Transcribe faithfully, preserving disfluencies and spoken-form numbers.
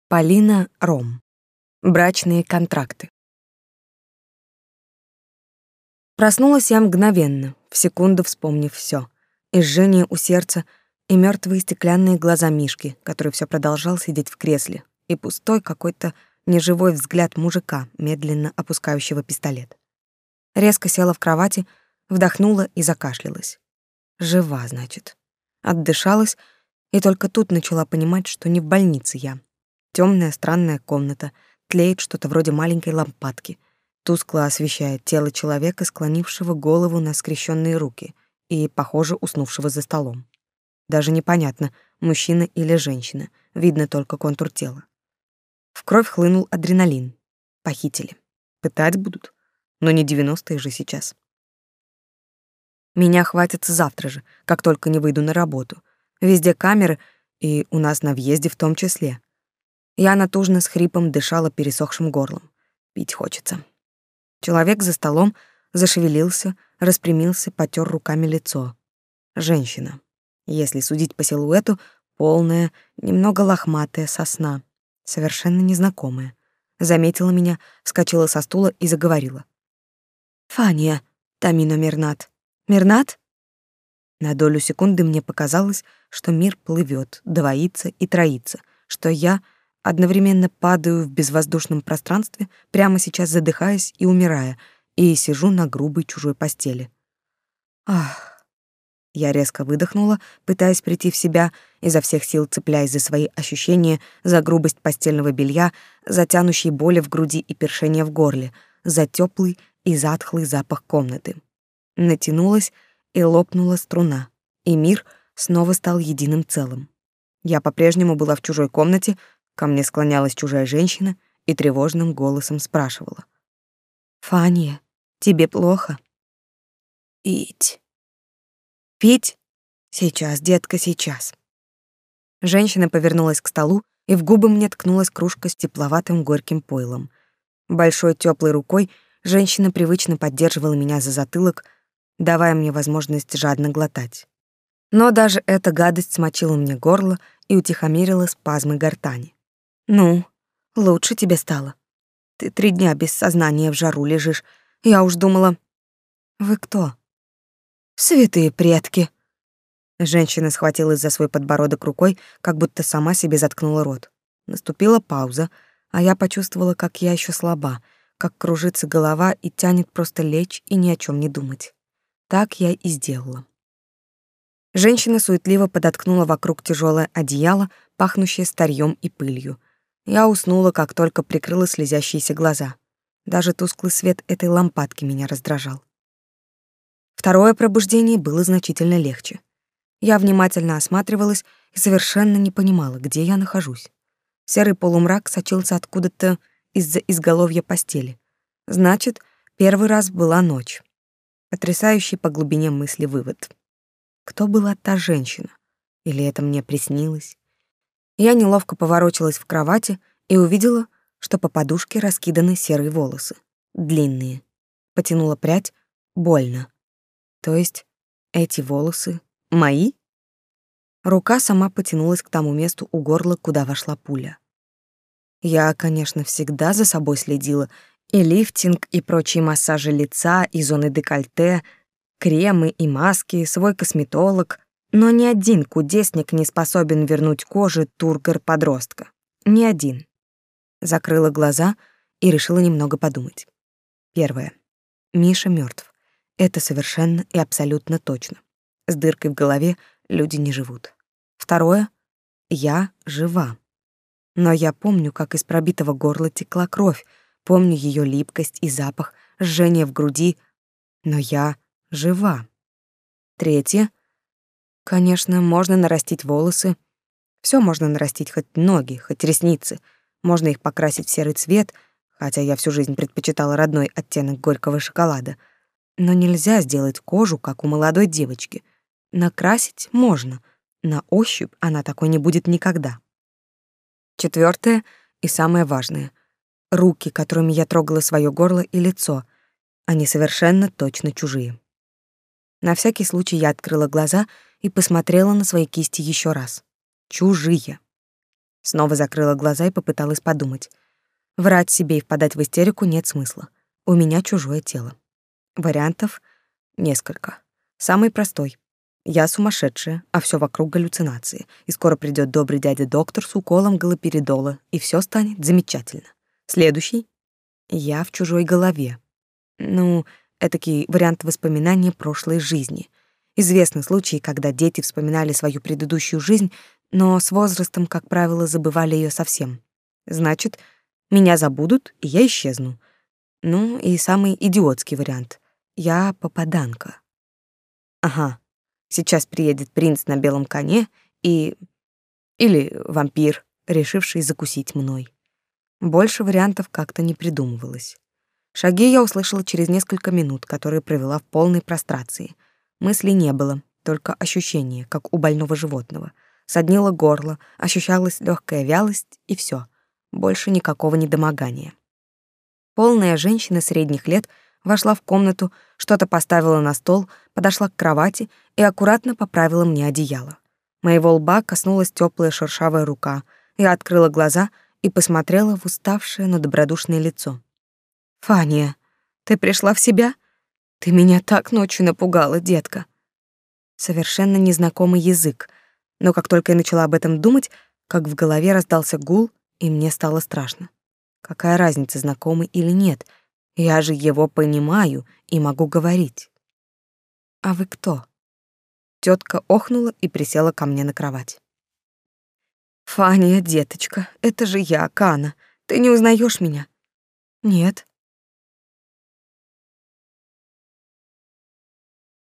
Полина Ром. Брачные контракты. Проснулась я мгновенно, в секунду вспомнив всё. И жжение у сердца, и мёртвые стеклянные глаза Мишки, который всё продолжал сидеть в кресле, и пустой какой-то неживой взгляд мужика, медленно опускающего пистолет. Резко села в кровати, вдохнула и закашлялась. Жива, значит. Отдышалась, и только тут начала понимать, что не в больнице я. Тёмная странная комната, тлеет что-то вроде маленькой лампадки, тускло освещает тело человека, склонившего голову на скрещенные руки и, похоже, уснувшего за столом. Даже непонятно, мужчина или женщина, видно только контур тела. В кровь хлынул адреналин. Похитили. Пытать будут. Но не девяностые же сейчас. Меня хватится завтра же, как только не выйду на работу. Везде камеры, и у нас на въезде в том числе. Я натужно с хрипом дышала пересохшим горлом. Пить хочется. Человек за столом зашевелился, распрямился, потёр руками лицо. Женщина. Если судить по силуэту, полная, немного лохматая сосна, совершенно незнакомая. Заметила меня, вскочила со стула и заговорила. «Фания, Тамино Мирнат. Мирнат?» На долю секунды мне показалось, что мир плывёт, двоится и троится, что я одновременно падаю в безвоздушном пространстве, прямо сейчас задыхаясь и умирая, и сижу на грубой чужой постели. Ах. Я резко выдохнула, пытаясь прийти в себя, изо всех сил цепляясь за свои ощущения, за грубость постельного белья, за тянущие боли в груди и першение в горле, за тёплый и затхлый запах комнаты. Натянулась и лопнула струна, и мир снова стал единым целым. Я по-прежнему была в чужой комнате, ко мне склонялась чужая женщина и тревожным голосом спрашивала. «Фания, тебе плохо?» «Пить». «Пить? Сейчас, детка, сейчас». Женщина повернулась к столу, и в губы мне ткнулась кружка с тепловатым горьким пойлом. Большой тёплой рукой женщина привычно поддерживала меня за затылок, давая мне возможность жадно глотать. Но даже эта гадость смочила мне горло и утихомирила спазмы гортани. «Ну, лучше тебе стало. Ты три дня без сознания в жару лежишь. Я уж думала...» «Вы кто?» «Святые предки». Женщина схватилась за свой подбородок рукой, как будто сама себе заткнула рот. Наступила пауза, а я почувствовала, как я ещё слаба, как кружится голова и тянет просто лечь и ни о чём не думать. Так я и сделала. Женщина суетливо подоткнула вокруг тяжёлое одеяло, пахнущее старьём и пылью. Я уснула, как только прикрыла слезящиеся глаза. Даже тусклый свет этой лампадки меня раздражал. Второе пробуждение было значительно легче. Я внимательно осматривалась и совершенно не понимала, где я нахожусь. Серый полумрак сочился откуда-то из-за изголовья постели. Значит, первый раз была ночь. Потрясающий по глубине мысли вывод. Кто была та женщина? Или это мне приснилось? Я неловко поворочилась в кровати и увидела, что по подушке раскиданы серые волосы. Длинные. Потянула прядь. Больно. То есть эти волосы мои? Рука сама потянулась к тому месту у горла, куда вошла пуля. Я, конечно, всегда за собой следила. И лифтинг, и прочие массажи лица, и зоны декольте, кремы и маски, свой косметолог. Но ни один кудесник не способен вернуть коже тургор-подростка. Ни один. Закрыла глаза и решила немного подумать. Первое. Миша мёртв. Это совершенно и абсолютно точно. С дыркой в голове люди не живут. Второе. Я жива. Но я помню, как из пробитого горла текла кровь, помню её липкость и запах, жжение в груди, но я жива. Третье. Конечно, можно нарастить волосы. Всё можно нарастить, хоть ноги, хоть ресницы. Можно их покрасить в серый цвет, хотя я всю жизнь предпочитала родной оттенок горького шоколада. Но нельзя сделать кожу, как у молодой девочки. Накрасить можно. На ощупь она такой не будет никогда. Четвёртое и самое важное. Руки, которыми я трогала своё горло и лицо, они совершенно точно чужие. На всякий случай я открыла глаза и посмотрела на свои кисти ещё раз. Чужие. Снова закрыла глаза и попыталась подумать. Врать себе и впадать в истерику нет смысла. У меня чужое тело. Вариантов несколько. Самый простой. Я сумасшедшая, а все вокруг галлюцинации, и скоро придет добрый дядя-доктор с уколом галоперидола, и все станет замечательно. Следующий. Я в чужой голове. Ну, этакий вариант воспоминания прошлой жизни. Известны случаи, когда дети вспоминали свою предыдущую жизнь, но с возрастом, как правило, забывали ее совсем. Значит, меня забудут, и я исчезну. Ну, и самый идиотский вариант. Я попаданка. Ага. Сейчас приедет принц на белом коне и... Или вампир, решивший закусить мной. Больше вариантов как-то не придумывалось. Шаги я услышала через несколько минут, которые провела в полной прострации. Мыслей не было, только ощущение, как у больного животного. Соднило горло, ощущалась легкая вялость, и все. Больше никакого недомогания. Полная женщина средних лет вошла в комнату, что-то поставила на стол, подошла к кровати и аккуратно поправила мне одеяло. Моего лба коснулась теплая шершавая рука. Я открыла глаза и посмотрела в уставшее, но добродушное лицо. «Фания, ты пришла в себя? Ты меня так ночью напугала, детка». Совершенно незнакомый язык, но как только я начала об этом думать, как в голове раздался гул, и мне стало страшно. Какая разница, знакомый или нет? Я же его понимаю и могу говорить. «А вы кто?» Тетка охнула и присела ко мне на кровать. «Фания, деточка, это же я, Кана. Ты не узнаешь меня?» «Нет».